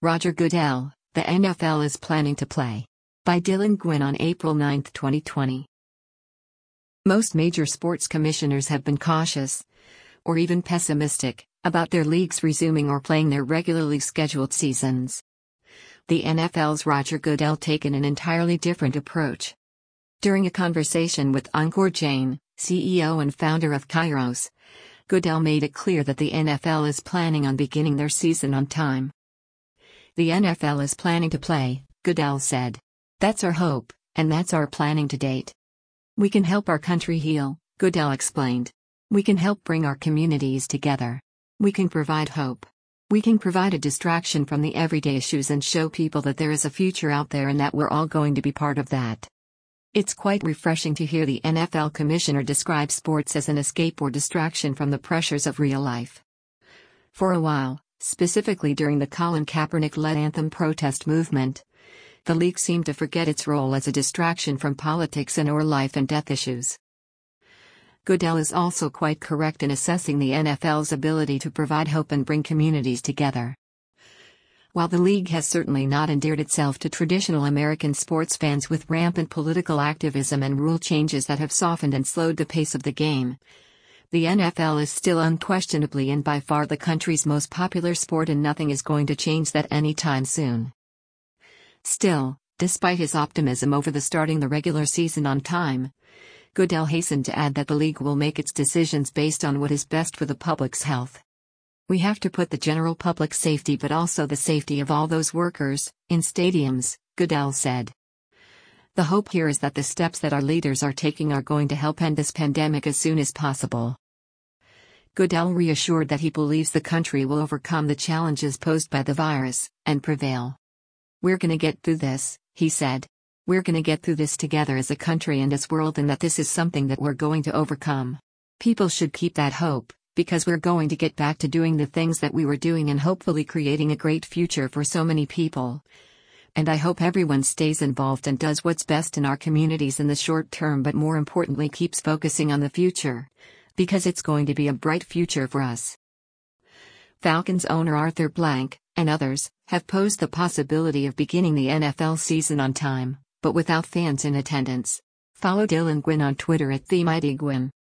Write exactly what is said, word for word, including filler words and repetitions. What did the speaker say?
Roger Goodell, the N F L is planning to play. By Dylan Gwynn on April ninth, twenty twenty. Most major sports commissioners have been cautious, or even pessimistic, about their leagues resuming or playing their regularly scheduled seasons. The N F L's Roger Goodell taken an entirely different approach. During a conversation with Ankur Jain, C E O and founder of Kairos, Goodell made it clear that the N F L is planning on beginning their season on time. The N F L is planning to play, Goodell said. That's our hope, and that's our planning to date. We can help our country heal, Goodell explained. We can help bring our communities together. We can provide hope. We can provide a distraction from the everyday issues and show people that there is a future out there and that we're all going to be part of that. It's quite refreshing to hear the N F L commissioner describe sports as an escape or distraction from the pressures of real life. For a while, specifically during the Colin Kaepernick-led anthem protest movement, the league seemed to forget its role as a distraction from politics and or life and death issues. Goodell is also quite correct in assessing the N F L's ability to provide hope and bring communities together. While the league has certainly not endeared itself to traditional American sports fans with rampant political activism and rule changes that have softened and slowed the pace of the game, the N F L is still unquestionably and by far the country's most popular sport, and nothing is going to change that anytime soon. Still, despite his optimism over the starting the regular season on time, Goodell hastened to add that the league will make its decisions based on what is best for the public's health. We have to put the general public's safety but also the safety of all those workers in stadiums, Goodell said. The hope here is that the steps that our leaders are taking are going to help end this pandemic as soon as possible. Goodell reassured that he believes the country will overcome the challenges posed by the virus and prevail. We're gonna get through this, he said. We're gonna get through this together as a country and as world, and that this is something that we're going to overcome. People should keep that hope, because we're going to get back to doing the things that we were doing and hopefully creating a great future for so many people. And I hope everyone stays involved and does what's best in our communities in the short term, but more importantly keeps focusing on the future, because it's going to be a bright future for us. Falcons owner Arthur Blank, and others, have posed the possibility of beginning the N F L season on time, but without fans in attendance. Follow Dylan Gwynn on Twitter at TheMightyGwynn.